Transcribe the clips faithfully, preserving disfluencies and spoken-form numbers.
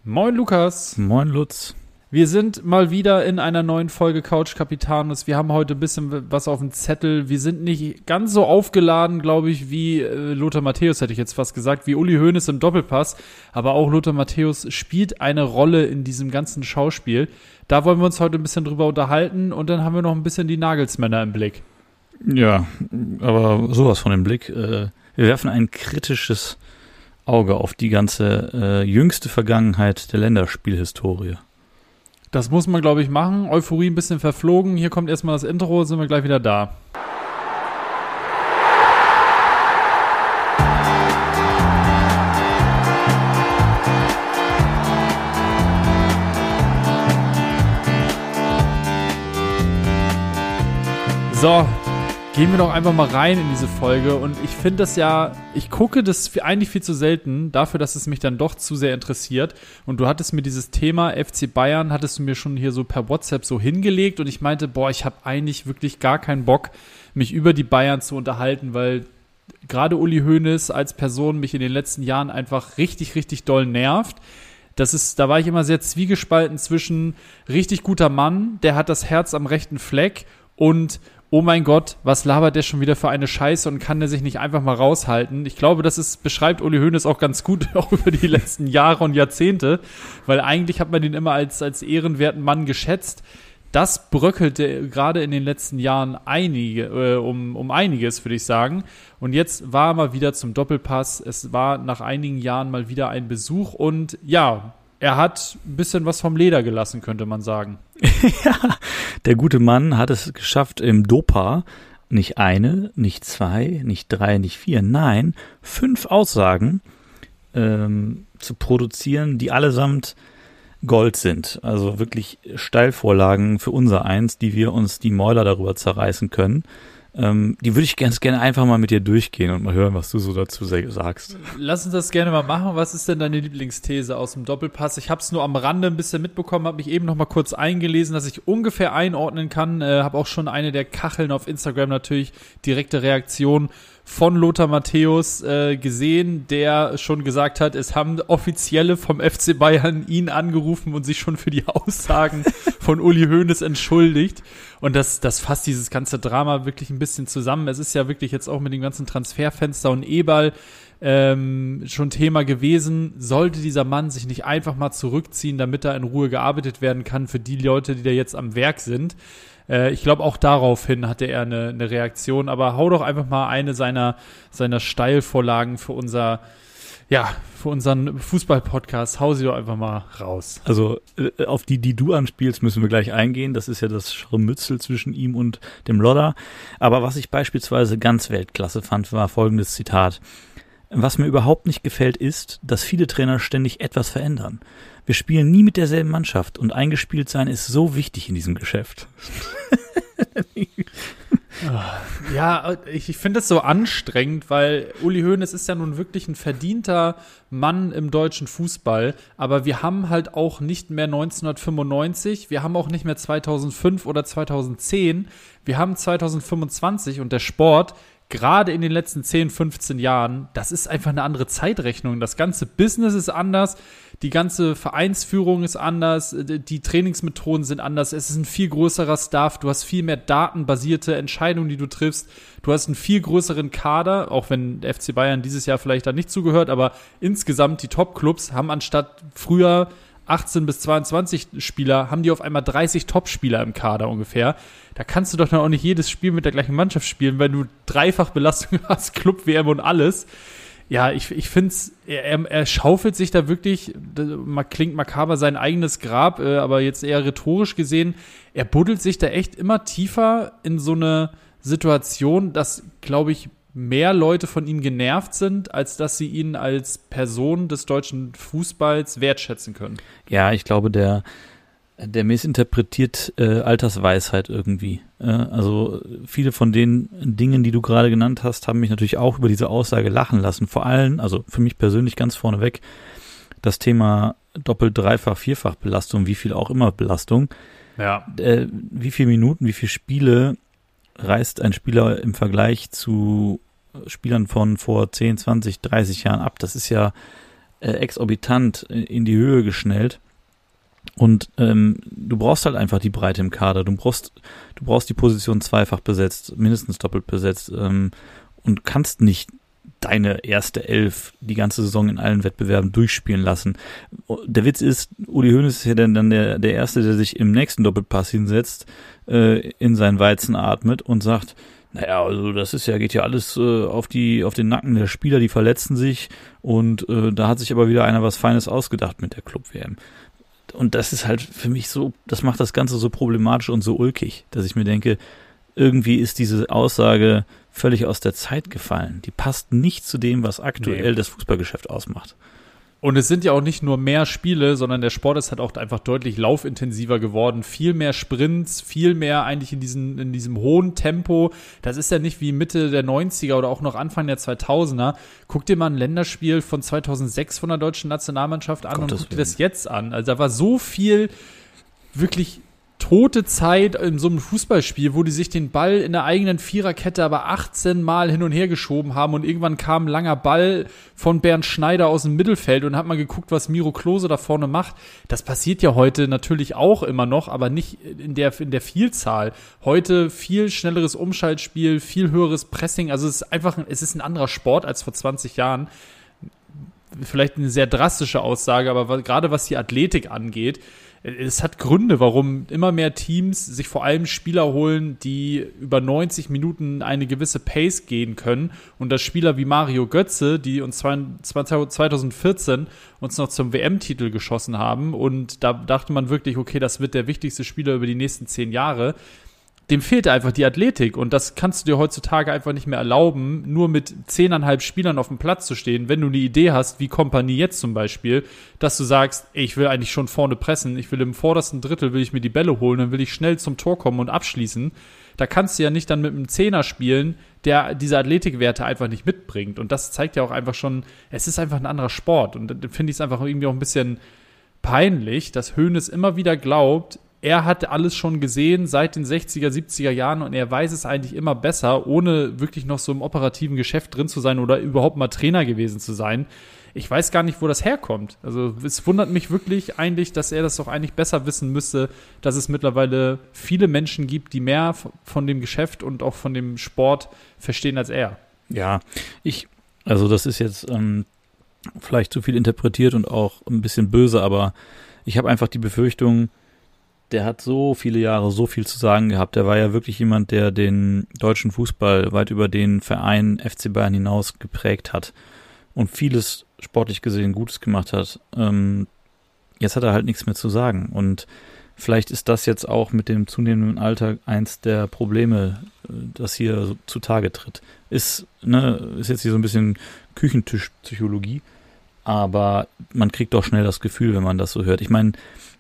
Moin Lukas. Moin Lutz. Wir sind mal wieder in einer neuen Folge Couch Capitanus. Wir haben heute ein bisschen was auf dem Zettel. Wir sind nicht ganz so aufgeladen, glaube ich, wie äh, Lothar Matthäus, hätte ich jetzt fast gesagt, wie Uli Hoeneß im Doppelpass. Aber auch Lothar Matthäus spielt eine Rolle in diesem ganzen Schauspiel. Da wollen wir uns heute ein bisschen drüber unterhalten und dann haben wir noch ein bisschen die Nagelsmänner im Blick. Ja, aber sowas von im Blick. Äh, wir werfen ein kritisches Auge auf die ganze äh, jüngste Vergangenheit der Länderspielhistorie. Das muss man, glaube ich, machen. Euphorie ein bisschen verflogen. Hier kommt erstmal das Intro, sind wir gleich wieder da. So, gehen wir doch einfach mal rein in diese Folge und ich finde das ja, ich gucke das eigentlich viel zu selten, dafür, dass es mich dann doch zu sehr interessiert und du hattest mir dieses Thema F C Bayern, hattest du mir schon hier so per WhatsApp so hingelegt und ich meinte, boah, ich habe eigentlich wirklich gar keinen Bock, mich über die Bayern zu unterhalten, weil gerade Uli Hoeneß als Person mich in den letzten Jahren einfach richtig, richtig doll nervt. Das ist, da war ich immer sehr zwiegespalten zwischen richtig guter Mann, der hat das Herz am rechten Fleck und oh mein Gott, was labert der schon wieder für eine Scheiße und kann der sich nicht einfach mal raushalten? Ich glaube, das ist, beschreibt Uli Hoeneß auch ganz gut, auch über die letzten Jahre und Jahrzehnte, weil eigentlich hat man ihn immer als, als ehrenwerten Mann geschätzt. Das bröckelte gerade in den letzten Jahren einige, äh, um, um einiges, würde ich sagen. Und jetzt war er mal wieder zum Doppelpass. Es war nach einigen Jahren mal wieder ein Besuch und ja, er hat ein bisschen was vom Leder gelassen, könnte man sagen. Ja, der gute Mann hat es geschafft, im Dopa nicht eine, nicht zwei, nicht drei, nicht vier, nein, fünf Aussagen ähm, zu produzieren, die allesamt Gold sind. Also wirklich Steilvorlagen für unser Eins, die wir uns die Mäuler darüber zerreißen können. Ähm, die würde ich ganz gerne einfach mal mit dir durchgehen und mal hören, was du so dazu sagst. Lass uns das gerne mal machen. Was ist denn deine Lieblingsthese aus dem Doppelpass? Ich habe es nur am Rande ein bisschen mitbekommen, habe mich eben noch mal kurz eingelesen, dass ich ungefähr einordnen kann. Äh, habe auch schon eine der Kacheln auf Instagram natürlich, direkte Reaktion von Lothar Matthäus äh, gesehen, der schon gesagt hat, es haben Offizielle vom F C Bayern ihn angerufen und sich schon für die Aussagen von Uli Hoeneß entschuldigt. Und das, das fasst dieses ganze Drama wirklich ein bisschen zusammen. Es ist ja wirklich jetzt auch mit dem ganzen Transferfenster und E-Ball ähm, schon Thema gewesen. Sollte dieser Mann sich nicht einfach mal zurückziehen, damit da in Ruhe gearbeitet werden kann für die Leute, die da jetzt am Werk sind? Äh, ich glaube, auch daraufhin hatte er eine, eine Reaktion. Aber hau doch einfach mal eine seiner, seiner Steilvorlagen für unser Ja, für unseren Fußball-Podcast, hau sie doch einfach mal raus. Also äh, auf die, die du anspielst, müssen wir gleich eingehen. Das ist ja das Scharmützel zwischen ihm und dem Lodder. Aber was ich beispielsweise ganz Weltklasse fand, war folgendes Zitat. Was mir überhaupt nicht gefällt, ist, dass viele Trainer ständig etwas verändern. Wir spielen nie mit derselben Mannschaft und eingespielt sein ist so wichtig in diesem Geschäft. Ja, ich, ich finde das so anstrengend, weil Uli Hoeneß ist ja nun wirklich ein verdienter Mann im deutschen Fußball, aber wir haben halt auch nicht mehr neunzehnhundertfünfundneunzig, wir haben auch nicht mehr zweitausendfünf oder zweitausendzehn, wir haben zweitausendfünfundzwanzig und der Sport, gerade in den letzten zehn, fünfzehn Jahren, das ist einfach eine andere Zeitrechnung. Das ganze Business ist anders, die ganze Vereinsführung ist anders, die Trainingsmethoden sind anders, es ist ein viel größerer Staff, du hast viel mehr datenbasierte Entscheidungen, die du triffst, du hast einen viel größeren Kader, auch wenn der F C Bayern dieses Jahr vielleicht da nicht zugehört, aber insgesamt die Top-Clubs haben anstatt früher achtzehn bis zweiundzwanzig Spieler, haben die auf einmal dreißig Top-Spieler im Kader ungefähr. Da kannst du doch dann auch nicht jedes Spiel mit der gleichen Mannschaft spielen, wenn du Dreifachbelastung hast, Club-W M und alles. Ja, ich, ich finde es, er, er schaufelt sich da wirklich, klingt makaber, sein eigenes Grab, äh, aber jetzt eher rhetorisch gesehen, er buddelt sich da echt immer tiefer in so eine Situation, dass, glaube ich, mehr Leute von ihm genervt sind, als dass sie ihn als Person des deutschen Fußballs wertschätzen können. Ja, ich glaube, der der missinterpretiert äh, Altersweisheit irgendwie. Äh, also viele von den Dingen, die du gerade genannt hast, haben mich natürlich auch über diese Aussage lachen lassen. Vor allem, also für mich persönlich ganz vorneweg, das Thema Doppel-, Dreifach-, Vierfach-Belastung, wie viel auch immer Belastung. Ja. Äh, wie viele Minuten, wie viele Spiele reißt ein Spieler im Vergleich zu Spielern von vor zehn, zwanzig, dreißig Jahren ab? Das ist ja äh, exorbitant in die Höhe geschnellt. Und ähm, du brauchst halt einfach die Breite im Kader. Du brauchst, du brauchst die Position zweifach besetzt, mindestens doppelt besetzt ähm, und kannst nicht deine erste Elf die ganze Saison in allen Wettbewerben durchspielen lassen. Der Witz ist, Uli Hoeneß ist ja dann, dann der, der Erste, der sich im nächsten Doppelpass hinsetzt, äh, in seinen Weizen atmet und sagt, naja, also das ist ja, geht ja alles äh, auf die, auf den Nacken der Spieler, die verletzen sich und äh, da hat sich aber wieder einer was Feines ausgedacht mit der Club-W M. Und das ist halt für mich so, das macht das Ganze so problematisch und so ulkig, dass ich mir denke, irgendwie ist diese Aussage völlig aus der Zeit gefallen. Die passt nicht zu dem, was aktuell nee. das Fußballgeschäft ausmacht. Und es sind ja auch nicht nur mehr Spiele, sondern der Sport ist halt auch einfach deutlich laufintensiver geworden. Viel mehr Sprints, viel mehr eigentlich in diesem, in diesem hohen Tempo. Das ist ja nicht wie Mitte der neunziger oder auch noch Anfang der zweitausender. Guck dir mal ein Länderspiel von zweitausendsechs von der deutschen Nationalmannschaft an Gottes und guck dir das jetzt an. Also da war so viel wirklich tote Zeit in so einem Fußballspiel, wo die sich den Ball in der eigenen Viererkette aber achtzehn Mal hin und her geschoben haben und irgendwann kam ein langer Ball von Bernd Schneider aus dem Mittelfeld und hat mal geguckt, was Miro Klose da vorne macht. Das passiert ja heute natürlich auch immer noch, aber nicht in der, in der Vielzahl. Heute viel schnelleres Umschaltspiel, viel höheres Pressing, also es ist einfach, es ist ein anderer Sport als vor zwanzig Jahren. Vielleicht eine sehr drastische Aussage, aber gerade was die Athletik angeht, es hat Gründe, warum immer mehr Teams sich vor allem Spieler holen, die über neunzig Minuten eine gewisse Pace gehen können. Und dass Spieler wie Mario Götze, die uns zweitausendvierzehn uns noch zum W M-Titel geschossen haben, und da dachte man wirklich, okay, das wird der wichtigste Spieler über die nächsten zehn Jahre, dem fehlt einfach die Athletik. Und das kannst du dir heutzutage einfach nicht mehr erlauben, nur mit zehneinhalb Spielern auf dem Platz zu stehen, wenn du eine Idee hast, wie Kompanie jetzt zum Beispiel, dass du sagst, ey, ich will eigentlich schon vorne pressen, ich will im vordersten Drittel, will ich mir die Bälle holen, dann will ich schnell zum Tor kommen und abschließen. Da kannst du ja nicht dann mit einem Zehner spielen, der diese Athletikwerte einfach nicht mitbringt. Und das zeigt ja auch einfach schon, es ist einfach ein anderer Sport. Und dann finde ich es einfach irgendwie auch ein bisschen peinlich, dass Hoeneß immer wieder glaubt, er hat alles schon gesehen seit den sechziger, siebziger Jahren und er weiß es eigentlich immer besser, ohne wirklich noch so im operativen Geschäft drin zu sein oder überhaupt mal Trainer gewesen zu sein. Ich weiß gar nicht, wo das herkommt. Also es wundert mich wirklich eigentlich, dass er das doch eigentlich besser wissen müsste, dass es mittlerweile viele Menschen gibt, die mehr von dem Geschäft und auch von dem Sport verstehen als er. Ja, ich, also das ist jetzt ähm, vielleicht zu viel interpretiert und auch ein bisschen böse, aber ich habe einfach die Befürchtung, der hat so viele Jahre so viel zu sagen gehabt. Der war ja wirklich jemand, der den deutschen Fußball weit über den Verein F C Bayern hinaus geprägt hat und vieles sportlich gesehen Gutes gemacht hat. Ähm, jetzt hat er halt nichts mehr zu sagen. Und vielleicht ist das jetzt auch mit dem zunehmenden Alter eins der Probleme, das hier so zutage tritt. Ist, ne, ist jetzt hier so ein bisschen Küchentischpsychologie, aber man kriegt doch schnell das Gefühl, wenn man das so hört. Ich meine,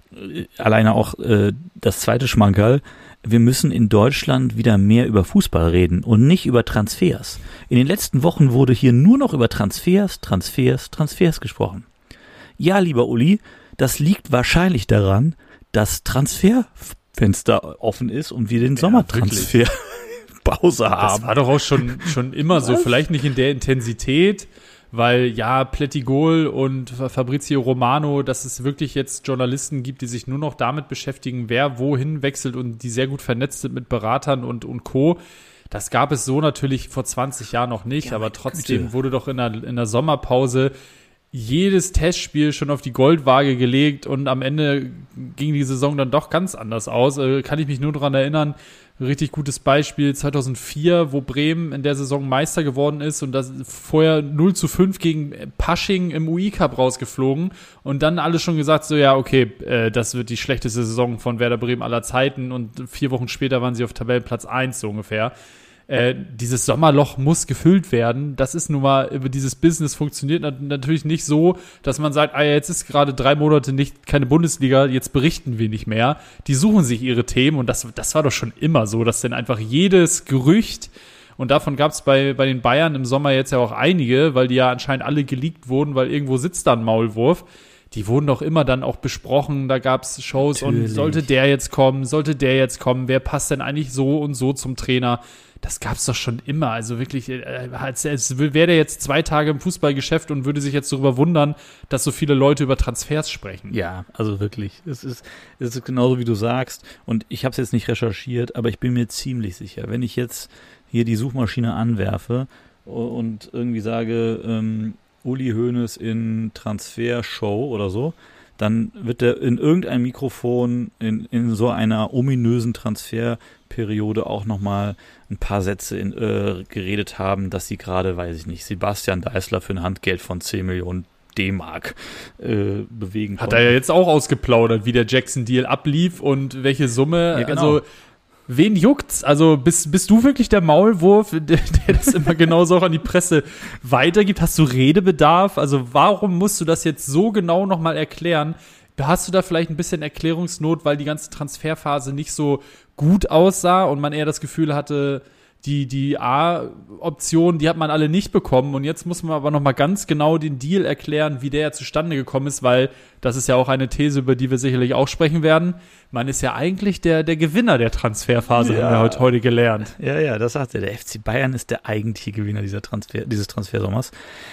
alleine auch äh, das zweite Schmankerl, wir müssen in Deutschland wieder mehr über Fußball reden und nicht über Transfers. In den letzten Wochen wurde hier nur noch über Transfers, Transfers, Transfers gesprochen. Ja, lieber Uli, das liegt wahrscheinlich daran, dass Transferfenster offen ist und wir den ja, Sommertransfer Pause haben. Das war doch auch schon, schon immer so, vielleicht nicht in der Intensität, weil ja, Plettigol und Fabrizio Romano, dass es wirklich jetzt Journalisten gibt, die sich nur noch damit beschäftigen, wer wohin wechselt und die sehr gut vernetzt sind mit Beratern und, und Co. Das gab es so natürlich vor zwanzig Jahren noch nicht, ja, aber trotzdem Güte. Wurde doch in der, in der Sommerpause jedes Testspiel schon auf die Goldwaage gelegt und am Ende ging die Saison dann doch ganz anders aus. Äh, kann ich mich nur daran erinnern, richtig gutes Beispiel zweitausendvier, wo Bremen in der Saison Meister geworden ist und das vorher null zu fünf gegen Pasching im U I-Cup rausgeflogen und dann alle schon gesagt, so ja, okay, äh, das wird die schlechteste Saison von Werder Bremen aller Zeiten und vier Wochen später waren sie auf Tabellenplatz eins so ungefähr. Äh, dieses Sommerloch muss gefüllt werden. Das ist nun mal, über dieses Business funktioniert nat- natürlich nicht so, dass man sagt, ah ja, jetzt ist gerade drei Monate nicht keine Bundesliga, jetzt berichten wir nicht mehr. Die suchen sich ihre Themen und das, das war doch schon immer so, dass dann einfach jedes Gerücht, und davon gab es bei, bei den Bayern im Sommer jetzt ja auch einige, weil die ja anscheinend alle geleakt wurden, weil irgendwo sitzt da ein Maulwurf. Die wurden doch immer dann auch besprochen, da gab es Shows Natürlich. Und sollte der jetzt kommen, sollte der jetzt kommen, wer passt denn eigentlich so und so zum Trainer? das gab's doch schon immer. Also wirklich, als, als wäre der jetzt zwei Tage im Fußballgeschäft und würde sich jetzt darüber wundern, dass so viele Leute über Transfers sprechen. Ja, also wirklich. Es ist, es ist genauso, wie du sagst. Und ich habe es jetzt nicht recherchiert, aber ich bin mir ziemlich sicher, wenn ich jetzt hier die Suchmaschine anwerfe und irgendwie sage, ähm, Uli Hoeneß in Transfershow oder so, dann wird er in irgendeinem Mikrofon in, in so einer ominösen Transferperiode auch nochmal ein paar Sätze in, äh, geredet haben, dass sie gerade, weiß ich nicht, Sebastian Deißler für ein Handgeld von zehn Millionen D-Mark äh, bewegen konnten. Hat er ja jetzt auch ausgeplaudert, wie der Jackson-Deal ablief und welche Summe, ja, genau. Also wen juckt's? Also bist, bist du wirklich der Maulwurf, der, der das immer genauso auch an die Presse weitergibt? Hast du Redebedarf? Also warum musst du das jetzt so genau nochmal erklären? Hast du da vielleicht ein bisschen Erklärungsnot, weil die ganze Transferphase nicht so gut aussah und man eher das Gefühl hatte, die, die A-Option, die hat man alle nicht bekommen und jetzt muss man aber nochmal ganz genau den Deal erklären, wie der ja zustande gekommen ist, weil das ist ja auch eine These, über die wir sicherlich auch sprechen werden. Man ist ja eigentlich der, der Gewinner der Transferphase, ja. haben wir heute, heute gelernt. Ja, ja, das sagt er. Der F C Bayern ist der eigentliche Gewinner dieser Transfer, dieses Transfersommers.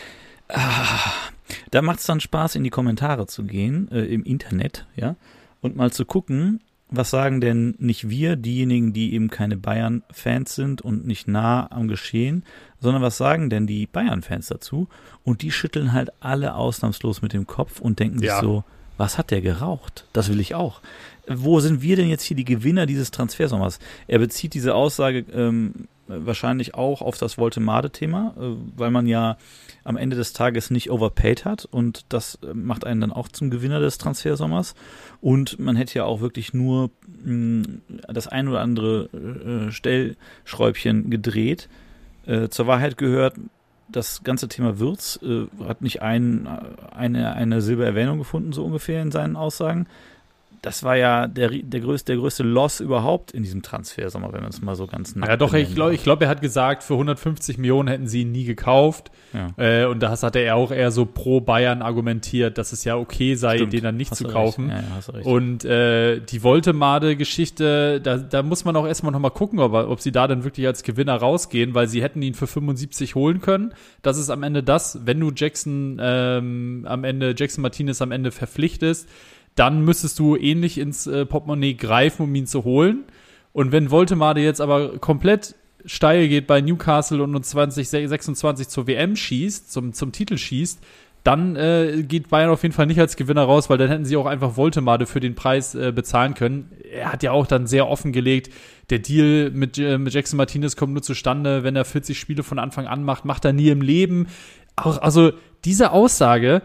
Ah, da macht es dann Spaß, in die Kommentare zu gehen, äh, im Internet, ja, und mal zu gucken, was sagen denn nicht wir, diejenigen, die eben keine Bayern-Fans sind und nicht nah am Geschehen, sondern was sagen denn die Bayern-Fans dazu? Und die schütteln halt alle ausnahmslos mit dem Kopf und denken ja. sich so, was hat der geraucht? Das will ich auch. Wo sind wir denn jetzt hier die Gewinner dieses Transfersommers? Er bezieht diese Aussage ähm, wahrscheinlich auch auf das Woltemade-Thema, äh, weil man ja am Ende des Tages nicht overpaid hat und das macht einen dann auch zum Gewinner des Transfersommers und man hätte ja auch wirklich nur mh, das ein oder andere äh, Stellschräubchen gedreht. Äh, zur Wahrheit gehört, das ganze Thema Wirtz äh, hat nicht ein, eine, eine Silbererwähnung gefunden, so ungefähr in seinen Aussagen. Das war ja der, der, größte, der größte Loss überhaupt in diesem Transfersommer, wenn man es mal so ganz nackt Ja, doch, ich glaube, ich glaub, er hat gesagt, für hundertfünfzig Millionen hätten sie ihn nie gekauft. Ja. Äh, und das hat er auch eher so pro Bayern argumentiert, dass es ja okay sei, Stimmt. den dann nicht hast zu kaufen. Ja, ja, hast du recht. Und äh, die Woltemade-Geschichte, da, da muss man auch erstmal nochmal gucken, ob, ob sie da dann wirklich als Gewinner rausgehen, weil sie hätten ihn für fünfundsiebzig holen können. Das ist am Ende das, wenn du Jackson ähm, am Ende, Jackson Martinez am Ende verpflichtest, dann müsstest du ähnlich ins äh, Portemonnaie greifen, um ihn zu holen. Und wenn Woltemade jetzt aber komplett steil geht bei Newcastle und uns zwanzig sechsundzwanzig zur W M schießt, zum, zum Titel schießt, dann äh, geht Bayern auf jeden Fall nicht als Gewinner raus, weil dann hätten sie auch einfach Woltemade für den Preis äh, bezahlen können. Er hat ja auch dann sehr offengelegt, der Deal mit, äh, mit Jackson Martinez kommt nur zustande, wenn er vierzig Spiele von Anfang an macht, macht er nie im Leben. Auch, also diese Aussage,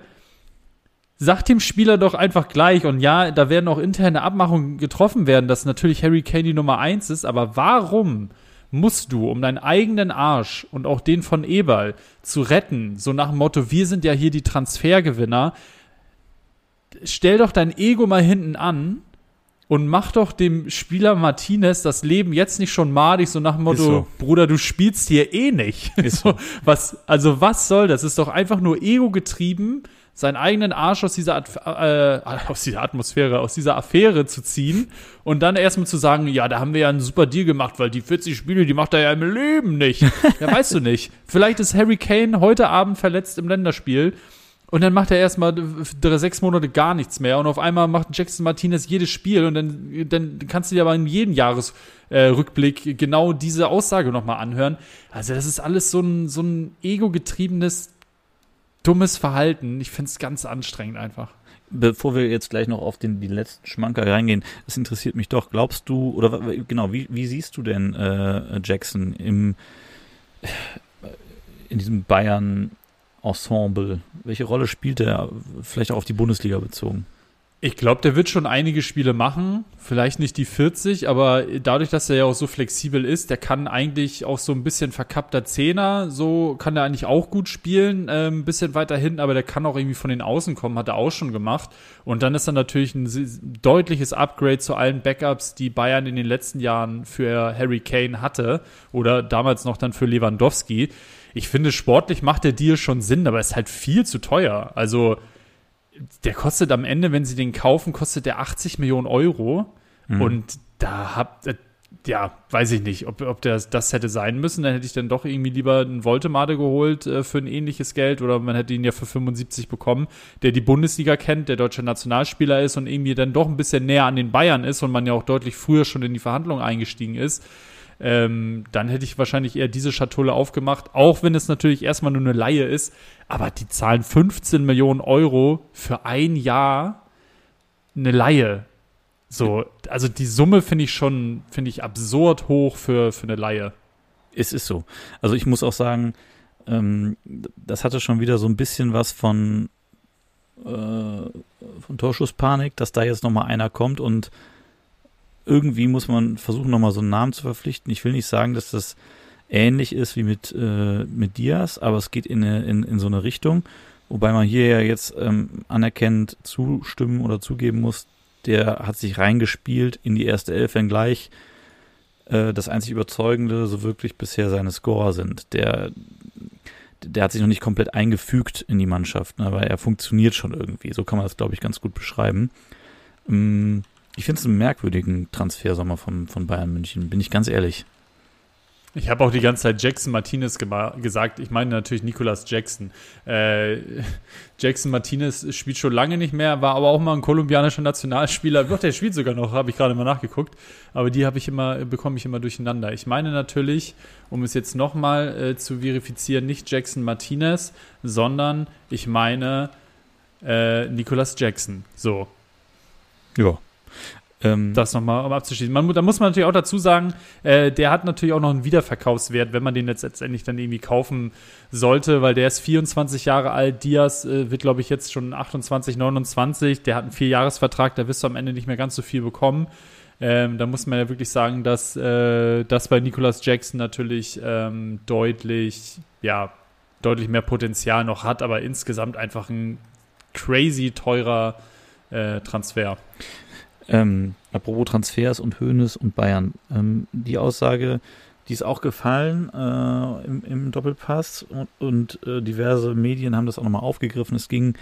sagt dem Spieler doch einfach gleich, und ja, da werden auch interne Abmachungen getroffen werden, dass natürlich Harry Kane die Nummer eins ist, aber warum musst du, um deinen eigenen Arsch und auch den von Eberl zu retten, so nach dem Motto, wir sind ja hier die Transfergewinner, stell doch dein Ego mal hinten an und mach doch dem Spieler Martinez das Leben jetzt nicht schon madig, so nach dem Motto, so. Bruder, du spielst hier eh nicht. Ist so. was, also was soll das? Ist doch einfach nur Ego-getrieben, seinen eigenen Arsch aus dieser, äh, aus dieser Atmosphäre, aus dieser Affäre zu ziehen und dann erstmal zu sagen, ja, da haben wir ja einen super Deal gemacht, weil die vierzig Spiele, die macht er ja im Leben nicht. Ja, weißt du nicht. Vielleicht ist Harry Kane heute Abend verletzt im Länderspiel und dann macht er erstmal sechs Monate gar nichts mehr und auf einmal macht Jackson Martinez jedes Spiel und dann, dann kannst du dir aber in jedem Jahresrückblick äh, genau diese Aussage nochmal anhören. Also das ist alles so ein, so ein ego-getriebenes dummes Verhalten. Ich finde es ganz anstrengend einfach. Bevor wir jetzt gleich noch auf den, die letzten Schmanker reingehen, das interessiert mich doch. Glaubst du, oder genau, wie, wie siehst du denn äh, Jackson im in diesem Bayern-Ensemble? Welche Rolle spielt er, vielleicht auch auf die Bundesliga bezogen? Ich glaube, der wird schon einige Spiele machen, vielleicht nicht die vierzig, aber dadurch, dass er ja auch so flexibel ist, der kann eigentlich auch so ein bisschen verkappter Zehner, so kann er eigentlich auch gut spielen, äh, ein bisschen weiter hinten, aber der kann auch irgendwie von den Außen kommen, hat er auch schon gemacht. Und dann ist er natürlich ein deutliches Upgrade zu allen Backups, die Bayern in den letzten Jahren für Harry Kane hatte oder damals noch dann für Lewandowski. Ich finde, sportlich macht der Deal schon Sinn, aber ist halt viel zu teuer. Also der kostet am Ende, wenn sie den kaufen, kostet der achtzig Millionen Euro. Mhm. Und da habt, ja, weiß ich nicht, ob, ob das, das hätte sein müssen. Dann hätte ich dann doch irgendwie lieber einen Woltemade geholt äh, für ein ähnliches Geld oder man hätte ihn ja für fünfundsiebzig bekommen, der die Bundesliga kennt, der deutsche Nationalspieler ist und irgendwie dann doch ein bisschen näher an den Bayern ist und man ja auch deutlich früher schon in die Verhandlungen eingestiegen ist. Ähm, dann hätte ich wahrscheinlich eher diese Schatulle aufgemacht, auch wenn es natürlich erstmal nur eine Leihe ist. Aber die zahlen fünfzehn Millionen Euro für ein Jahr eine Leihe. So, also die Summe finde ich schon, finde ich absurd hoch für, für eine Leihe. Es ist so. Also ich muss auch sagen, ähm, das hatte schon wieder so ein bisschen was von, äh, von Torschusspanik, dass da jetzt nochmal einer kommt und irgendwie muss man versuchen, nochmal so einen Namen zu verpflichten. Ich will nicht sagen, dass das ähnlich ist wie mit, äh, mit Diaz, aber es geht in, eine, in, in so eine Richtung, wobei man hier ja jetzt ähm, anerkennend zustimmen oder zugeben muss, der hat sich reingespielt in die erste Elf, wenngleich äh, das einzig Überzeugende so wirklich bisher seine Scorer sind. Der, der hat sich noch nicht komplett eingefügt in die Mannschaft, ne, aber er funktioniert schon irgendwie. So kann man das, glaube ich, ganz gut beschreiben. Ähm, ich finde es einen merkwürdigen Transfersommer von, von Bayern München, bin ich ganz ehrlich. Ich habe auch die ganze Zeit Jackson Martinez gema- gesagt. Ich meine natürlich Nicolas Jackson. Äh, Jackson Martinez spielt schon lange nicht mehr, war aber auch mal ein kolumbianischer Nationalspieler. Doch, der spielt sogar noch, habe ich gerade mal nachgeguckt. Aber die habe ich immer, bekomme ich immer durcheinander. Ich meine natürlich, um es jetzt nochmal äh, zu verifizieren, nicht Jackson Martinez, sondern ich meine äh, Nicolas Jackson. So. Ja. Das nochmal, um abzuschließen. Man, da muss man natürlich auch dazu sagen, äh, der hat natürlich auch noch einen Wiederverkaufswert, wenn man den jetzt letztendlich dann irgendwie kaufen sollte, weil der ist vierundzwanzig Jahre alt, Diaz äh, wird, glaube ich, jetzt schon achtundzwanzig, neunundzwanzig, der hat einen Vierjahresvertrag, da wirst du am Ende nicht mehr ganz so viel bekommen. Ähm, da muss man ja wirklich sagen, dass äh, das bei Nicolas Jackson natürlich ähm, deutlich, ja, deutlich mehr Potenzial noch hat, aber insgesamt einfach ein crazy teurer äh, Transfer. Ähm, apropos Transfers und Hoeneß und Bayern. Ähm, die Aussage, die ist auch gefallen äh, im, im Doppelpass und, und äh, diverse Medien haben das auch nochmal aufgegriffen. Es ging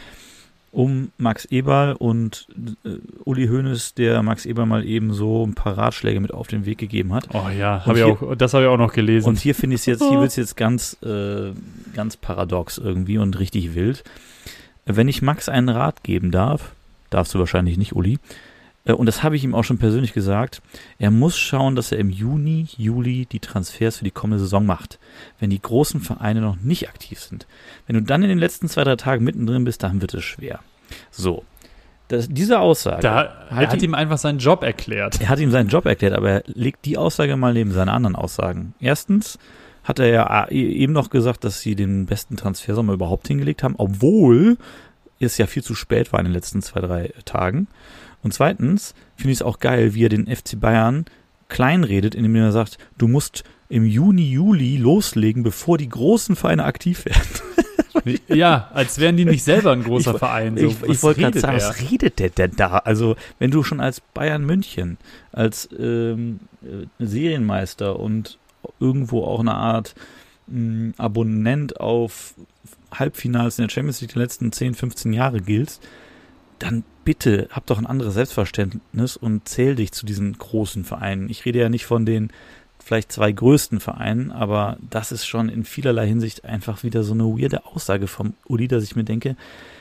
um Max Eberl und äh, Uli Hoeneß, der Max Eberl mal eben so ein paar Ratschläge mit auf den Weg gegeben hat. Oh ja, hab ich auch, das habe ich auch noch gelesen. Und hier finde ich es jetzt, hier wird es jetzt ganz, äh, ganz paradox irgendwie und richtig wild. Wenn ich Max einen Rat geben darf, darfst du wahrscheinlich nicht, Uli, und das habe ich ihm auch schon persönlich gesagt, er muss schauen, dass er im Juni, Juli die Transfers für die kommende Saison macht, wenn die großen Vereine noch nicht aktiv sind. Wenn du dann in den letzten zwei, drei Tagen mittendrin bist, dann wird es schwer. So, das, diese Aussage... Da, er hat ihm, ihm einfach seinen Job erklärt. Er hat ihm seinen Job erklärt, aber er legt die Aussage mal neben seine anderen Aussagen. Erstens hat er ja eben noch gesagt, dass sie den besten Transfersommer überhaupt hingelegt haben, obwohl es ja viel zu spät war in den letzten zwei, drei Tagen. Und zweitens finde ich es auch geil, wie er den F C Bayern kleinredet, indem er sagt, du musst im Juni, Juli loslegen, bevor die großen Vereine aktiv werden. Ja, als wären die nicht selber ein großer ich, Verein. So, ich ich wollte gerade sagen, er? was redet der denn da? Also, wenn du schon als Bayern München, als ähm, Serienmeister und irgendwo auch eine Art mh, Abonnent auf Halbfinals in der Champions League der letzten zehn, fünfzehn Jahre giltst, dann bitte hab doch ein anderes Selbstverständnis und zähl dich zu diesen großen Vereinen. Ich rede ja nicht von den vielleicht zwei größten Vereinen, aber das ist schon in vielerlei Hinsicht einfach wieder so eine weirde Aussage vom Uli, dass ich mir denke,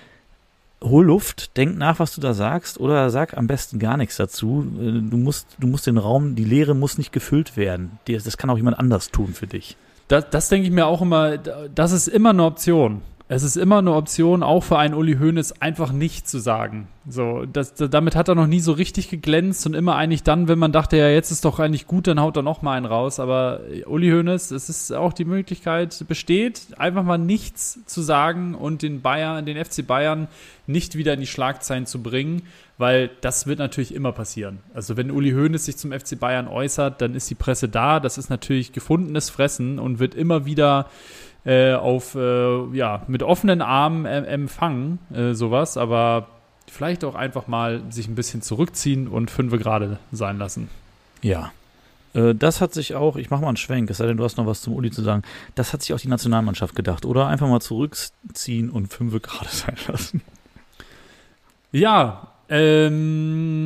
hol Luft, denk nach, was du da sagst, oder sag am besten gar nichts dazu. Du musst, du musst den Raum, die Leere muss nicht gefüllt werden. Das kann auch jemand anders tun für dich. Das, das denke ich mir auch immer, das ist immer eine Option. Es ist immer eine Option, auch für einen Uli Hoeneß, einfach nicht zu sagen. So, das, damit hat er noch nie so richtig geglänzt und immer eigentlich dann, wenn man dachte, ja, jetzt ist doch eigentlich gut, dann haut er noch mal einen raus. Aber Uli Hoeneß, es ist auch die Möglichkeit, besteht, einfach mal nichts zu sagen und den Bayern, den F C Bayern nicht wieder in die Schlagzeilen zu bringen, weil das wird natürlich immer passieren. Also wenn Uli Hoeneß sich zum F C Bayern äußert, dann ist die Presse da. Das ist natürlich gefundenes Fressen und wird immer wieder Äh, auf, äh, ja, mit offenen Armen äh, empfangen, äh, sowas, aber vielleicht auch einfach mal sich ein bisschen zurückziehen und fünfe gerade sein lassen. Ja, äh, das hat sich auch, ich mache mal einen Schwenk, es sei denn, du hast noch was zum Uli zu sagen, das hat sich auch die Nationalmannschaft gedacht, oder? Einfach mal zurückziehen und fünfe gerade sein lassen. Ja, ähm,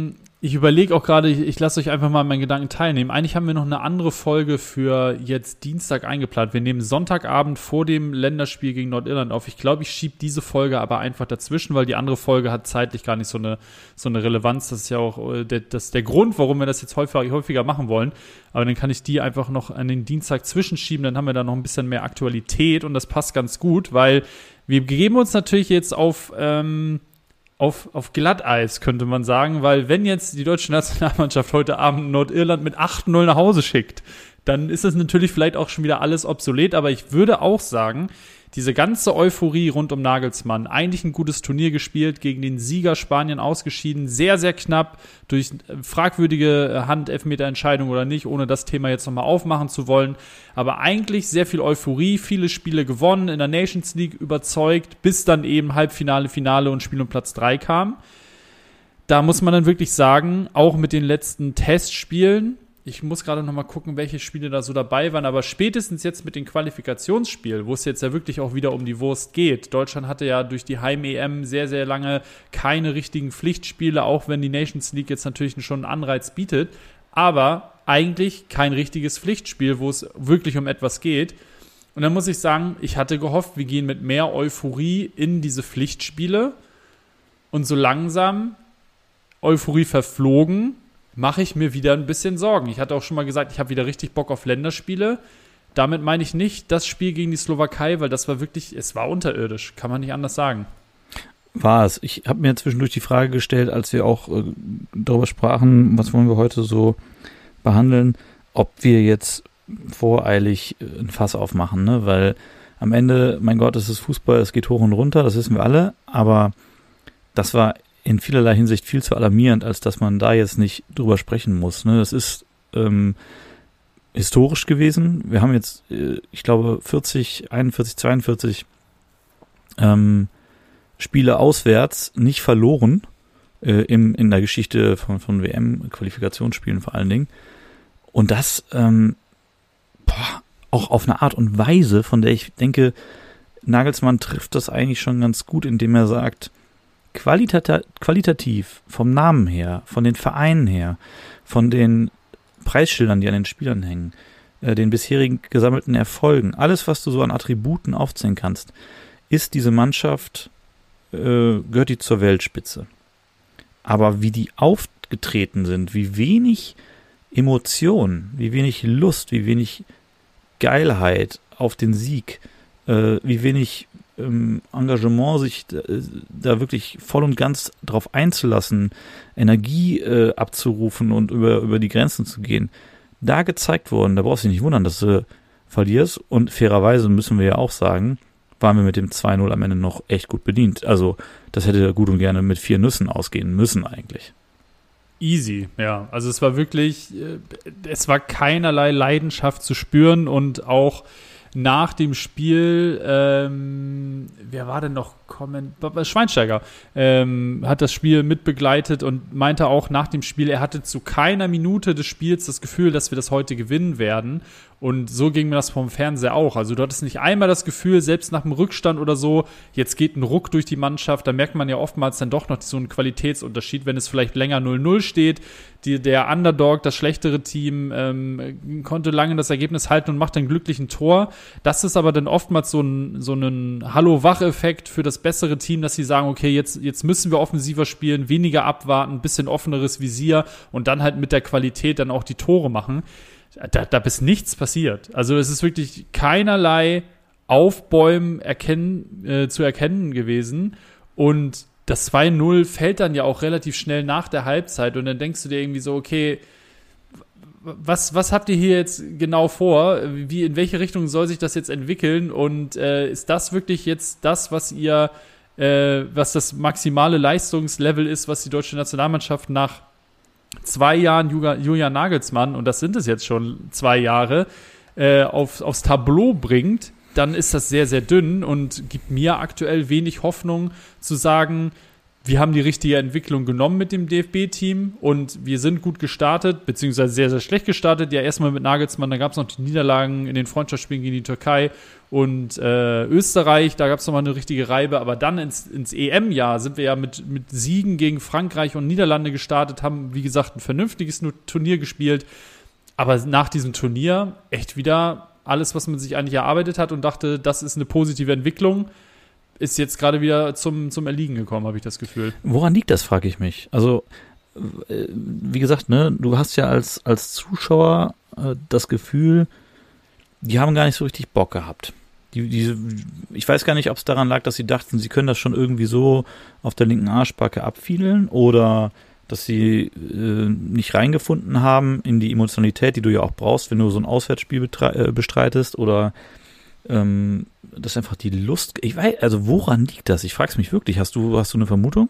Ich überlege auch gerade, ich, ich lasse euch einfach mal an meinen Gedanken teilnehmen. Eigentlich haben wir noch eine andere Folge für jetzt Dienstag eingeplant. Wir nehmen Sonntagabend vor dem Länderspiel gegen Nordirland auf. Ich glaube, ich schiebe diese Folge aber einfach dazwischen, weil die andere Folge hat zeitlich gar nicht so eine, so eine Relevanz. Das ist ja auch äh, der, das ist der Grund, warum wir das jetzt häufiger, häufiger machen wollen. Aber dann kann ich die einfach noch an den Dienstag zwischenschieben. Dann haben wir da noch ein bisschen mehr Aktualität und das passt ganz gut, weil wir geben uns natürlich jetzt auf... Ähm, Auf, auf Glatteis, könnte man sagen, weil wenn jetzt die deutsche Nationalmannschaft heute Abend Nordirland mit acht null nach Hause schickt, dann ist es natürlich vielleicht auch schon wieder alles obsolet, aber ich würde auch sagen, diese ganze Euphorie rund um Nagelsmann, eigentlich ein gutes Turnier gespielt, gegen den Sieger Spanien ausgeschieden, sehr, sehr knapp, durch fragwürdige Hand-Elfmeter-Entscheidung oder nicht, ohne das Thema jetzt nochmal aufmachen zu wollen, aber eigentlich sehr viel Euphorie, viele Spiele gewonnen, in der Nations League überzeugt, bis dann eben Halbfinale, Finale und Spiel um Platz drei kam. Da muss man dann wirklich sagen, auch mit den letzten Testspielen, ich muss gerade noch mal gucken, welche Spiele da so dabei waren, aber spätestens jetzt mit den Qualifikationsspielen, wo es jetzt ja wirklich auch wieder um die Wurst geht. Deutschland hatte ja durch die Heim-E M sehr, sehr lange keine richtigen Pflichtspiele, auch wenn die Nations League jetzt natürlich schon einen Anreiz bietet, aber eigentlich kein richtiges Pflichtspiel, wo es wirklich um etwas geht. Und dann muss ich sagen, ich hatte gehofft, wir gehen mit mehr Euphorie in diese Pflichtspiele und so langsam Euphorie verflogen, mache ich mir wieder ein bisschen Sorgen. Ich hatte auch schon mal gesagt, ich habe wieder richtig Bock auf Länderspiele. Damit meine ich nicht das Spiel gegen die Slowakei, weil das war wirklich, es war unterirdisch, kann man nicht anders sagen. War es. Ich habe mir zwischendurch die Frage gestellt, als wir auch äh, darüber sprachen, was wollen wir heute so behandeln, ob wir jetzt voreilig äh, ein Fass aufmachen, ne? Weil am Ende, mein Gott, es ist Fußball, es geht hoch und runter, das wissen wir alle, aber das war in vielerlei Hinsicht viel zu alarmierend, als dass man da jetzt nicht drüber sprechen muss. Ne? Das ist ähm, historisch gewesen. Wir haben jetzt, äh, ich glaube, vierzig, einundvierzig, zweiundvierzig ähm, Spiele auswärts nicht verloren äh, im, in der Geschichte von, von W M-Qualifikationsspielen vor allen Dingen. Und das ähm, boah, auch auf eine Art und Weise, von der ich denke, Nagelsmann trifft das eigentlich schon ganz gut, indem er sagt, Qualitata- qualitativ, vom Namen her, von den Vereinen her, von den Preisschildern, die an den Spielern hängen, äh, den bisherigen gesammelten Erfolgen, alles, was du so an Attributen aufzählen kannst, ist diese Mannschaft, äh, gehört die zur Weltspitze. Aber wie die aufgetreten sind, wie wenig Emotion, wie wenig Lust, wie wenig Geilheit auf den Sieg, äh, wie wenig Engagement, sich da, da wirklich voll und ganz drauf einzulassen, Energie äh, abzurufen und über, über die Grenzen zu gehen, da gezeigt worden. Da brauchst du dich nicht wundern, dass du verlierst. Und fairerweise müssen wir ja auch sagen, waren wir mit dem zwei null am Ende noch echt gut bedient. Also das hätte gut und gerne mit vier Nüssen ausgehen müssen eigentlich. Easy, ja. Also es war wirklich, äh, es war keinerlei Leidenschaft zu spüren und auch nach dem Spiel, ähm, wer war denn noch? Comment- Schweinsteiger ähm, hat das Spiel mitbegleitet und meinte auch nach dem Spiel, er hatte zu keiner Minute des Spiels das Gefühl, dass wir das heute gewinnen werden. Und so ging mir das vom Fernseher auch. Also du hattest nicht einmal das Gefühl, selbst nach dem Rückstand oder so, jetzt geht ein Ruck durch die Mannschaft. Da merkt man ja oftmals dann doch noch so einen Qualitätsunterschied, wenn es vielleicht länger null null steht. Die, der Underdog, das schlechtere Team, ähm, konnte lange das Ergebnis halten und macht dann glücklich ein Tor. Das ist aber dann oftmals so ein, so ein Hallo-Wach-Effekt für das bessere Team, dass sie sagen, okay, jetzt, jetzt müssen wir offensiver spielen, weniger abwarten, ein bisschen offeneres Visier und dann halt mit der Qualität dann auch die Tore machen. Da, da ist nichts passiert. Also es ist wirklich keinerlei Aufbäumen erkennen, äh, zu erkennen gewesen. Und das zwei null fällt dann ja auch relativ schnell nach der Halbzeit. Und dann denkst du dir irgendwie so, okay, was, was habt ihr hier jetzt genau vor? Wie, in welche Richtung soll sich das jetzt entwickeln? Und äh, ist das wirklich jetzt das, was ihr, äh, was das maximale Leistungslevel ist, was die deutsche Nationalmannschaft nach zwei Jahren Julian Nagelsmann, und das sind es jetzt schon zwei Jahre, äh, auf, aufs Tableau bringt, dann ist das sehr, sehr dünn und gibt mir aktuell wenig Hoffnung zu sagen, wir haben die richtige Entwicklung genommen mit dem D F B-Team und wir sind gut gestartet, beziehungsweise sehr, sehr schlecht gestartet. Ja, erstmal mit Nagelsmann, da gab es noch die Niederlagen in den Freundschaftsspielen gegen die Türkei und äh, Österreich, da gab es nochmal eine richtige Reibe, aber dann ins, ins E M-Jahr sind wir ja mit, mit Siegen gegen Frankreich und Niederlande gestartet, haben, wie gesagt, ein vernünftiges Turnier gespielt, aber nach diesem Turnier echt wieder alles, was man sich eigentlich erarbeitet hat und dachte, das ist eine positive Entwicklung, ist jetzt gerade wieder zum, zum Erliegen gekommen, habe ich das Gefühl. Woran liegt das, frage ich mich. Also, äh, wie gesagt, ne, du hast ja als, als Zuschauer äh, das Gefühl, die haben gar nicht so richtig Bock gehabt. Die, die, ich weiß gar nicht, ob es daran lag, dass sie dachten, sie können das schon irgendwie so auf der linken Arschbacke abfiedeln oder dass sie äh, nicht reingefunden haben in die Emotionalität, die du ja auch brauchst, wenn du so ein Auswärtsspiel betre- äh, bestreitest oder ähm, das ist einfach die Lust. Ich weiß, also woran liegt das? Ich frage es mich wirklich. Hast du, hast du eine Vermutung?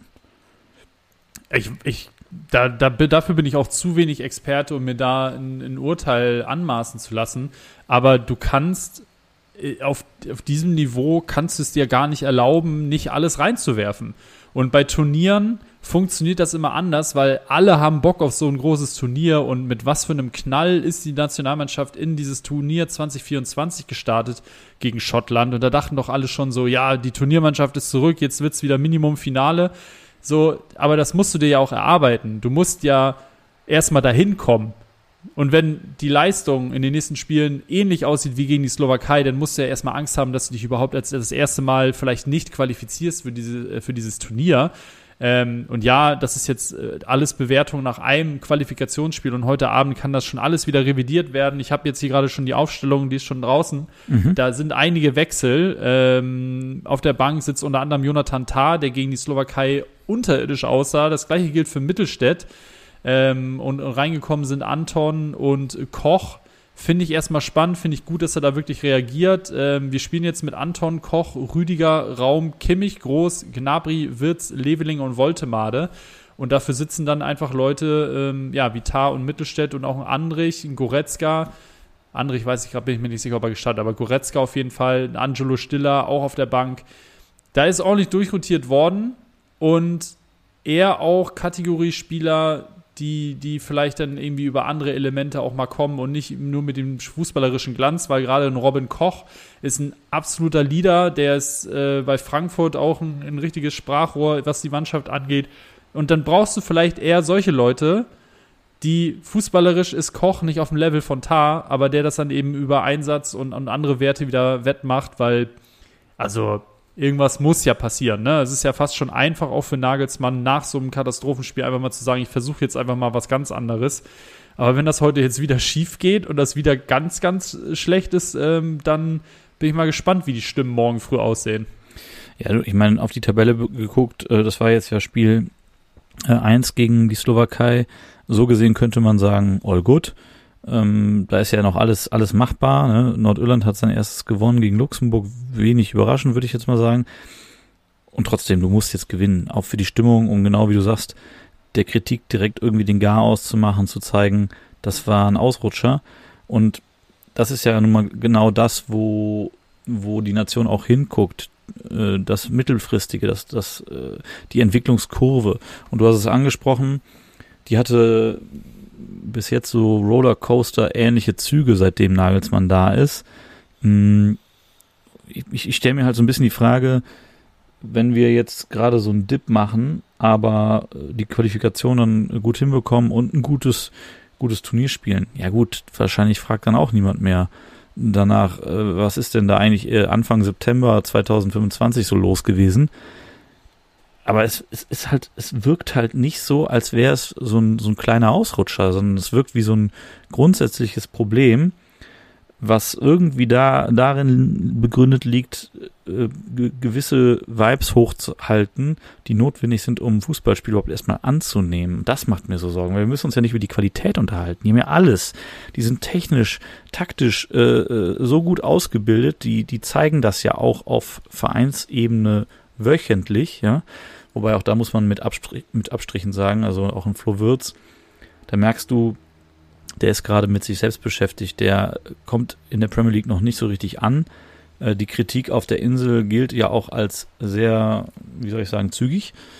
Ich, ich, da, da, dafür bin ich auch zu wenig Experte, um mir da ein, ein Urteil anmaßen zu lassen. Aber du kannst auf, auf diesem Niveau kannst du es dir gar nicht erlauben, nicht alles reinzuwerfen. Und bei Turnieren funktioniert das immer anders, weil alle haben Bock auf so ein großes Turnier und mit was für einem Knall ist die Nationalmannschaft in dieses Turnier zwanzig vierundzwanzig gestartet gegen Schottland und da dachten doch alle schon so, ja, die Turniermannschaft ist zurück, jetzt wird's wieder Minimum Finale, so, aber das musst du dir ja auch erarbeiten, du musst ja erstmal dahin kommen und wenn die Leistung in den nächsten Spielen ähnlich aussieht wie gegen die Slowakei, dann musst du ja erstmal Angst haben, dass du dich überhaupt als das erste Mal vielleicht nicht qualifizierst für diese, für dieses Turnier. Ähm, und ja, das ist jetzt äh, alles Bewertung nach einem Qualifikationsspiel und heute Abend kann das schon alles wieder revidiert werden. Ich habe jetzt hier gerade schon die Aufstellung, die ist schon draußen. Mhm. Da sind einige Wechsel. Ähm, auf der Bank sitzt unter anderem Jonathan Tah, der gegen die Slowakei unterirdisch aussah. Das gleiche gilt für Mittelstädt. Ähm, und reingekommen sind Anton und Koch. Finde ich erstmal spannend, finde ich gut, dass er da wirklich reagiert. Ähm, wir spielen jetzt mit Anton, Koch, Rüdiger, Raum, Kimmich, Groß, Gnabry, Wirtz, Leveling und Woltemade. Und dafür sitzen dann einfach Leute, ähm, ja, wie Tah und Mittelstädt und auch ein Andrich, ein Goretzka. Andrich weiß ich gerade, bin ich mir nicht sicher, ob er gestartet, aber Goretzka auf jeden Fall, ein Angelo Stiller auch auf der Bank. Da ist ordentlich durchrotiert worden und eher auch Kategoriespieler, die, die vielleicht dann irgendwie über andere Elemente auch mal kommen und nicht nur mit dem fußballerischen Glanz, weil gerade ein Robin Koch ist ein absoluter Leader, der ist äh, bei Frankfurt auch ein, ein richtiges Sprachrohr, was die Mannschaft angeht. Und dann brauchst du vielleicht eher solche Leute, die fußballerisch ist Koch nicht auf dem Level von Tah, aber der das dann eben über Einsatz und, und andere Werte wieder wettmacht, weil, also irgendwas muss ja passieren, ne? Es ist ja fast schon einfach auch für Nagelsmann nach so einem Katastrophenspiel einfach mal zu sagen, ich versuche jetzt einfach mal was ganz anderes. Aber wenn das heute jetzt wieder schief geht und das wieder ganz, ganz schlecht ist, ähm, dann bin ich mal gespannt, wie die Stimmen morgen früh aussehen. Ja, ich meine, auf die Tabelle geguckt, äh, das war jetzt ja Spiel äh, eins gegen die Slowakei. So gesehen könnte man sagen, all good. Ähm, da ist ja noch alles alles machbar. Ne? Nordirland hat sein erstes gewonnen gegen Luxemburg. Wenig überraschend, würde ich jetzt mal sagen. Und trotzdem, du musst jetzt gewinnen. Auch für die Stimmung, um genau wie du sagst, der Kritik direkt irgendwie den Garaus zu machen, zu zeigen, das war ein Ausrutscher. Und das ist ja nun mal genau das, wo, wo die Nation auch hinguckt. Äh, das Mittelfristige, das, das, äh, die Entwicklungskurve. Und du hast es angesprochen, die hatte bis jetzt so Rollercoaster-ähnliche Züge, seitdem Nagelsmann da ist. Ich, ich stelle mir halt so ein bisschen die Frage, wenn wir jetzt gerade so einen Dip machen, aber die Qualifikation dann gut hinbekommen und ein gutes, gutes Turnier spielen, ja gut, wahrscheinlich fragt dann auch niemand mehr danach, was ist denn da eigentlich Anfang September zweitausendfünfundzwanzig so los gewesen? Aber es, es ist halt, es wirkt halt nicht so, als wäre es so ein, so ein kleiner Ausrutscher, sondern es wirkt wie so ein grundsätzliches Problem, was irgendwie da darin begründet liegt, äh, ge- gewisse Vibes hochzuhalten, die notwendig sind, um ein Fußballspiel überhaupt erstmal anzunehmen. Das macht mir so Sorgen, weil wir müssen uns ja nicht über die Qualität unterhalten. Die haben ja alles. Die sind technisch, taktisch äh, so gut ausgebildet, die, die zeigen das ja auch auf Vereinsebene wöchentlich, ja, wobei auch da muss man mit, Abstrich, mit Abstrichen sagen, also auch in Flo Wirtz, da merkst du, der ist gerade mit sich selbst beschäftigt, der kommt in der Premier League noch nicht so richtig an. Äh, die Kritik auf der Insel gilt ja auch als sehr, wie soll ich sagen, zügig.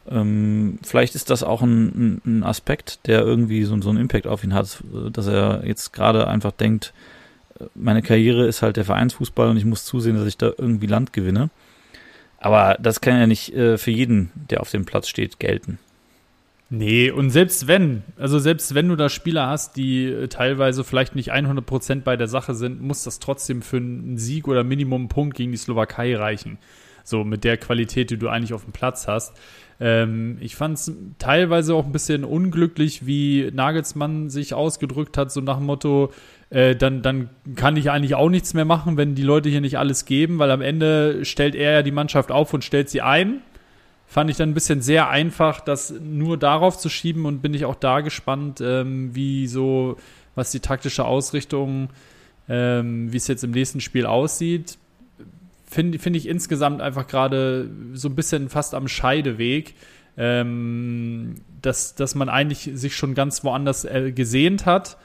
Ähm, vielleicht ist das auch ein, ein Aspekt, der irgendwie so, so einen Impact auf ihn hat, dass er jetzt gerade einfach denkt, meine Karriere ist halt der Vereinsfußball und ich muss zusehen, dass ich da irgendwie Land gewinne. Aber das kann ja nicht äh, für jeden, der auf dem Platz steht, gelten. Nee, und selbst wenn, also selbst wenn du da Spieler hast, die äh, teilweise vielleicht nicht hundert Prozent bei der Sache sind, muss das trotzdem für einen Sieg oder Minimum einen Punkt gegen die Slowakei reichen. So mit der Qualität, die du eigentlich auf dem Platz hast. Ähm, ich fand es teilweise auch ein bisschen unglücklich, wie Nagelsmann sich ausgedrückt hat, so nach dem Motto, äh, dann, dann kann ich eigentlich auch nichts mehr machen, wenn die Leute hier nicht alles geben, weil am Ende stellt er ja die Mannschaft auf und stellt sie ein. Fand ich dann ein bisschen sehr einfach, das nur darauf zu schieben, und bin ich auch da gespannt, ähm, wie so, was die taktische Ausrichtung, ähm, wie es jetzt im nächsten Spiel aussieht. Finde find ich insgesamt einfach gerade so ein bisschen fast am Scheideweg, ähm, dass, dass man eigentlich sich schon ganz woanders äh, gesehnt hat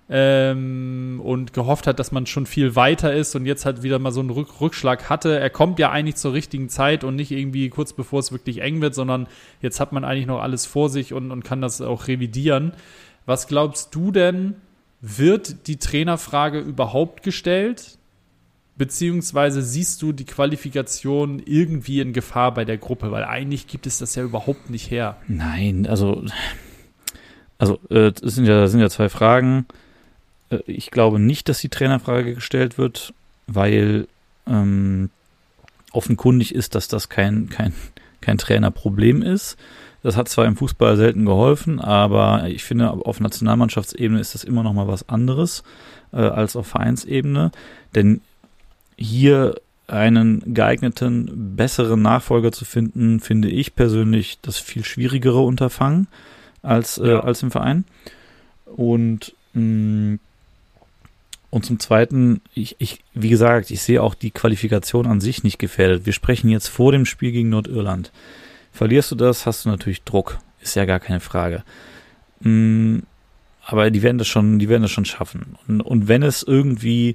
ähm, und gehofft hat, dass man schon viel weiter ist und jetzt halt wieder mal so einen Rück- Rückschlag hatte. Er kommt ja eigentlich zur richtigen Zeit und nicht irgendwie kurz bevor es wirklich eng wird, sondern jetzt hat man eigentlich noch alles vor sich und, und kann das auch revidieren. Was glaubst du denn, wird die Trainerfrage überhaupt gestellt? Beziehungsweise siehst du die Qualifikation irgendwie in Gefahr bei der Gruppe? Weil eigentlich gibt es das ja überhaupt nicht her. Nein, also, also äh, es sind ja, sind ja zwei Fragen. Äh, ich glaube nicht, dass die Trainerfrage gestellt wird, weil ähm, offenkundig ist, dass das kein, kein, kein Trainerproblem ist. Das hat zwar im Fußball selten geholfen, aber ich finde, auf Nationalmannschaftsebene ist das immer noch mal was anderes äh, als auf Vereinsebene. Denn hier einen geeigneten, besseren Nachfolger zu finden, finde ich persönlich das viel schwierigere Unterfangen als, äh, ja. als im Verein. Und, mh, und zum Zweiten, ich, ich, wie gesagt, ich sehe auch die Qualifikation an sich nicht gefährdet. Wir sprechen jetzt vor dem Spiel gegen Nordirland. Verlierst du das, hast du natürlich Druck. Ist ja gar keine Frage. Mh, aber die werden das schon, die werden das schon schaffen. Und, und wenn es irgendwie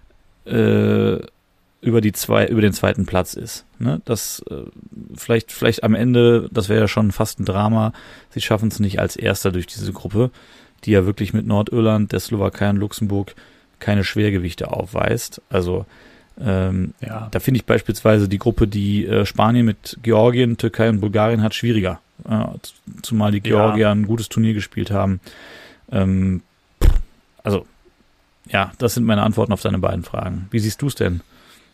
äh, über die zwei, über den zweiten Platz ist. Ne? Das äh, vielleicht, vielleicht am Ende, das wäre ja schon fast ein Drama. Sie schaffen es nicht als Erster durch diese Gruppe, die ja wirklich mit Nordirland, der Slowakei und Luxemburg keine Schwergewichte aufweist. Also ähm, ja. Da finde ich beispielsweise die Gruppe, die äh, Spanien mit Georgien, Türkei und Bulgarien hat, schwieriger. Äh, zumal die Georgier ja. ein gutes Turnier gespielt haben. Ähm, also ja, das sind meine Antworten auf deine beiden Fragen. Wie siehst du es denn?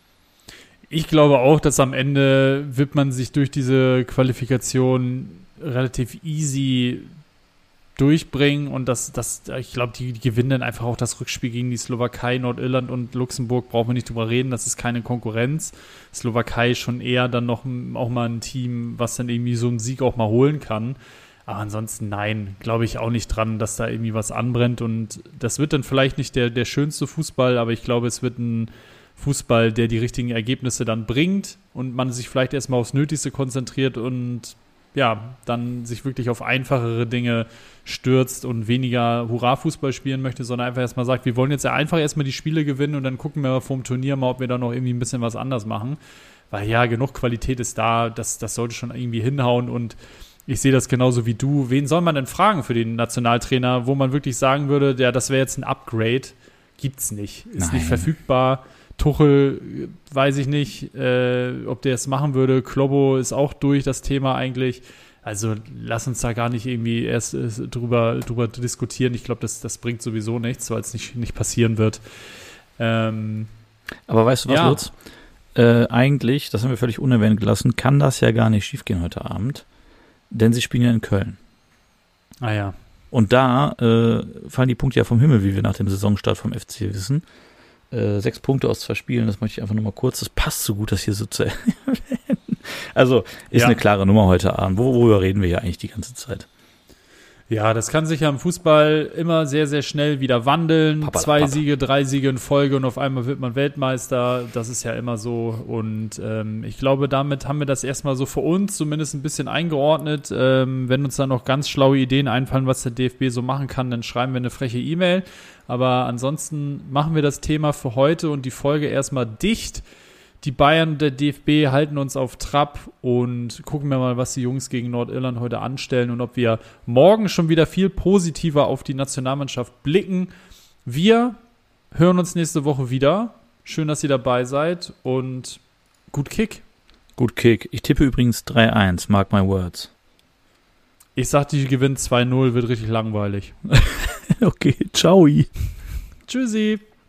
Ich glaube auch, dass am Ende wird man sich durch diese Qualifikation relativ easy durchbringen und das, das, ich glaube, die, die gewinnen dann einfach auch das Rückspiel gegen die Slowakei, Nordirland und Luxemburg, brauchen wir nicht drüber reden, das ist keine Konkurrenz. Slowakei schon eher dann noch auch mal ein Team, was dann irgendwie so einen Sieg auch mal holen kann. Aber ansonsten nein, glaube ich auch nicht dran, dass da irgendwie was anbrennt und das wird dann vielleicht nicht der, der schönste Fußball, aber ich glaube, es wird ein Fußball, der die richtigen Ergebnisse dann bringt und man sich vielleicht erstmal aufs Nötigste konzentriert und ja, dann sich wirklich auf einfachere Dinge stürzt und weniger Hurra-Fußball spielen möchte, sondern einfach erstmal sagt, wir wollen jetzt ja einfach erstmal die Spiele gewinnen und dann gucken wir vor dem Turnier mal, ob wir da noch irgendwie ein bisschen was anders machen. Weil ja, genug Qualität ist da, das, das sollte schon irgendwie hinhauen und ich sehe das genauso wie du. Wen soll man denn fragen für den Nationaltrainer, wo man wirklich sagen würde, ja, das wäre jetzt ein Upgrade? Gibt's nicht. Ist Nein. nicht verfügbar. Tuchel, weiß ich nicht, äh, ob der es machen würde. Klobbo ist auch durch das Thema eigentlich. Also lass uns da gar nicht irgendwie erst äh, drüber, drüber diskutieren. Ich glaube, das, das bringt sowieso nichts, weil es nicht, nicht passieren wird. Ähm, Aber weißt du was, ja. Lutz? Äh, eigentlich, das haben wir völlig unerwähnt gelassen, kann das ja gar nicht schiefgehen heute Abend, denn sie spielen ja in Köln. Ah ja. Und da äh, fallen die Punkte ja vom Himmel, wie wir nach dem Saisonstart vom F C wissen. Äh, sechs Punkte aus zwei Spielen, das möchte ich einfach nur mal kurz, das passt so gut, das hier so zu erwähnen. Also, ist ja eine klare Nummer heute Abend. Worüber reden wir ja eigentlich die ganze Zeit? Ja, das kann sich ja im Fußball immer sehr, sehr schnell wieder wandeln. Papa, Zwei Papa. Siege, drei Siege in Folge und auf einmal wird man Weltmeister. Das ist ja immer so. Und ähm, ich glaube, damit haben wir das erstmal so für uns zumindest ein bisschen eingeordnet. Ähm, wenn uns da noch ganz schlaue Ideen einfallen, was der D F B so machen kann, dann schreiben wir eine freche E-Mail. Aber ansonsten machen wir das Thema für heute und die Folge erstmal dicht. Die Bayern und der D F B halten uns auf Trab und gucken wir mal, was die Jungs gegen Nordirland heute anstellen und ob wir morgen schon wieder viel positiver auf die Nationalmannschaft blicken. Wir hören uns nächste Woche wieder. Schön, dass ihr dabei seid und gut Kick. Gut Kick. Ich tippe übrigens drei eins, mark my words. Ich sag, die gewinnt zwei null, wird richtig langweilig. Okay, ciao. Tschüssi.